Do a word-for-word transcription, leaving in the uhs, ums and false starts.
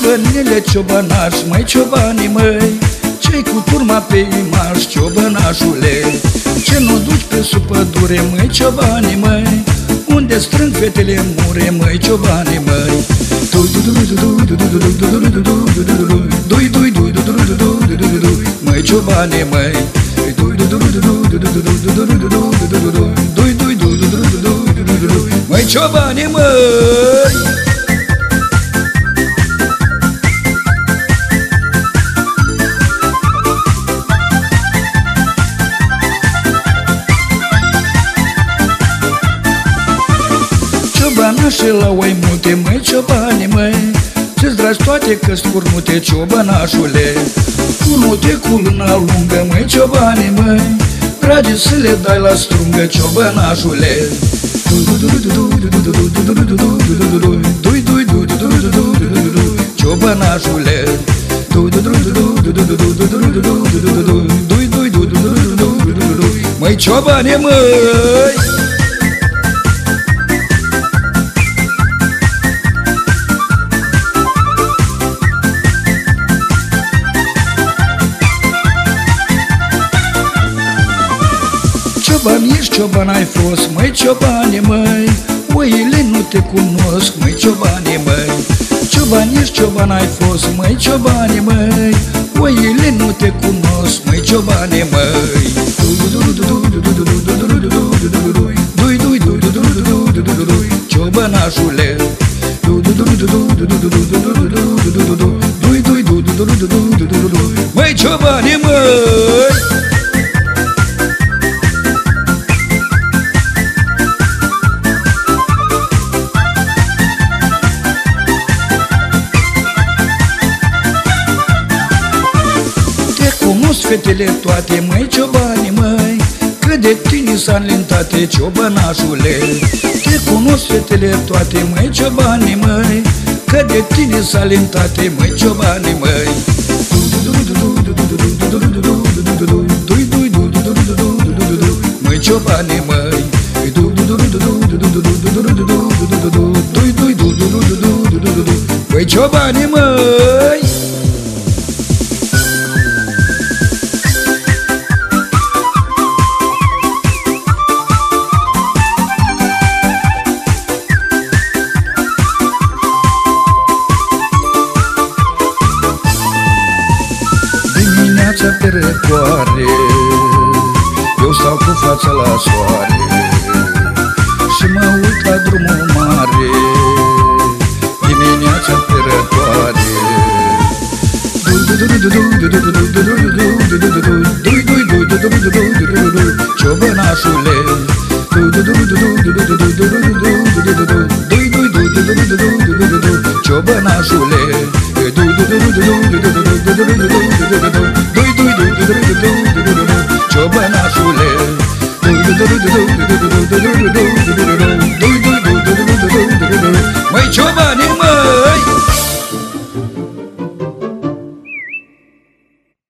Ciobănele, ciobănași, măi, ciobanii, măi, ce-i cu turma pe imaș, ciobănașule? Ce nu duci pe sub pădure, măi, ciobanii, măi, unde strâng fetele în mure, măi, ciobanii, măi? Măi, ciobanii, măi, măi, ciobanii, măi. Ciobănașe la oi multe, măi, ciobanii, măi, ce-ți dragi toate că-s curnute, ciobănașule. Curnute cu luna lungă, măi, ciobanii, măi, dragi să le dai la strungă, ciobănașule. Ciobănașule, măi, ciobane, măi. Cioban ești, cioban ai fost, măi, ciobane, măi, oile nu te cunosc, măi, ciobane, măi. Cioban ești, cioban ai fost, măi, ciobane, măi, oile nu te cunosc, măi, ciobane, măi. Ciobănașule, măi, ciobane, măi. Fetele toate, măi, ciobani, măi, că de tine s-a înlintate, ciobănașule. Te cunosc fetele toate, măi, ciobani, măi, că de tine s-a înlintate, măi, ciobani, măi. Măi, ciobani, măi, măi, ciobani, măi. Pe răcoare, eu stau cu fața la soare și mă uit la drumul mare. Dimineața pe răcoare, ciobănașule, ciobănașule.